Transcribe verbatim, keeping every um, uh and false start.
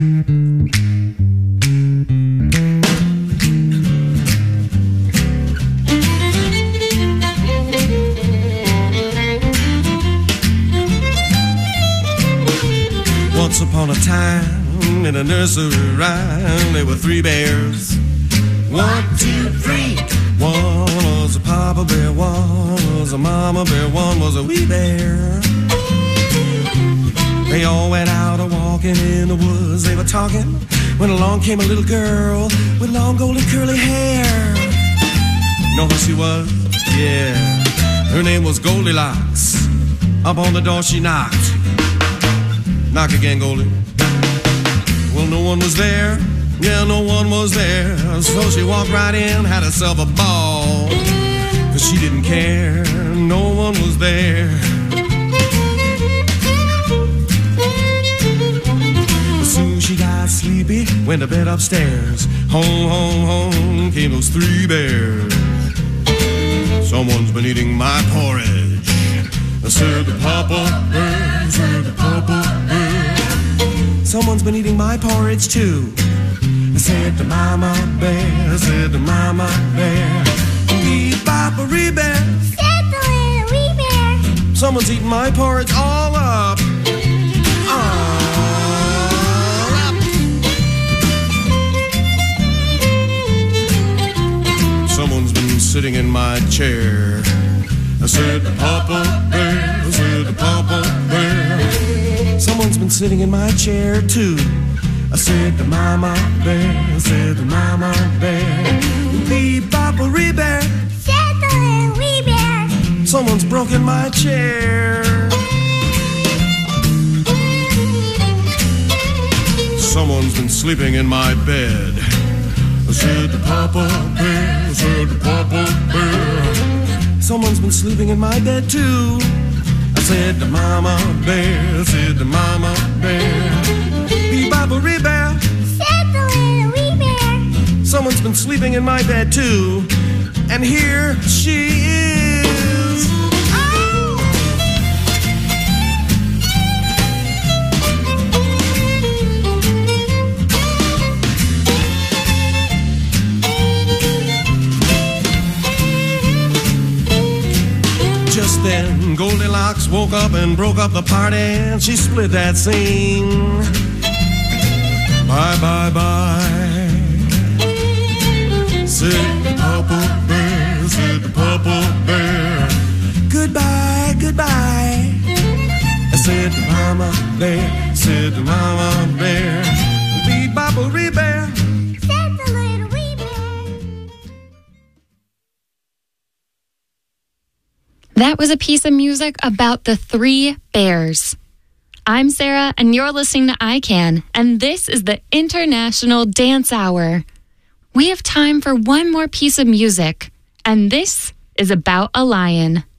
Once upon a time, in a nursery rhyme, there were three bears. One, two, three. One was a papa bear, one was a mama bear, one was a wee bear. They all went out a walking in the woods. They were talking when along came a little girl with long golden curly hair. Know who she was? Yeah, her name was Goldilocks. Up on the door she knocked. Knock again, Goldie. Well, no one was there. Yeah, no one was there. So she walked right in, had herself a ball. Cause she didn't care, no one was there. As soon as she got sleepy, went to bed upstairs. Home, home, home came those three bears. Someone's been eating my porridge. I said the papa bear, I said the papa bear. Someone's been eating my porridge too. I said to Mama Bear, I said to Mama Bear. Bee-bop-a-ree bear, said the little wee bear. Someone's eating my porridge all up. All up. Someone's been sitting in my chair. I said to Papa Bear, I said to Papa Bear. Someone's been sitting in my chair too. I said to Mama Bear, I said to Mama Bear. Bee-bop-a-ree bear, said the little wee bear. Someone's broken my chair. Someone's been sleeping in my bed. I said to Papa Bear, I said to Papa Bear. Someone's been sleeping in my bed too. I said to Mama Bear, I said to Mama Bear. Bee-bop-a-ree bear, said the little wee bear. Someone's been sleeping in my bed too. And here she is. Oh! Just then Goldilocks woke up and broke up the party, and she split that scene. Bye, bye, bye. Said the Papa Bear, said the Papa Bear. Goodbye, goodbye. I said to Mama Bear, said to Mama Bear. Bee-bop-a-ree bear, said the little wee bear. That was a piece of music about the three bears. I'm Sarah, and you're listening to I Can, and this is the International Dance Hour. We have time for one more piece of music, and this is about a lion.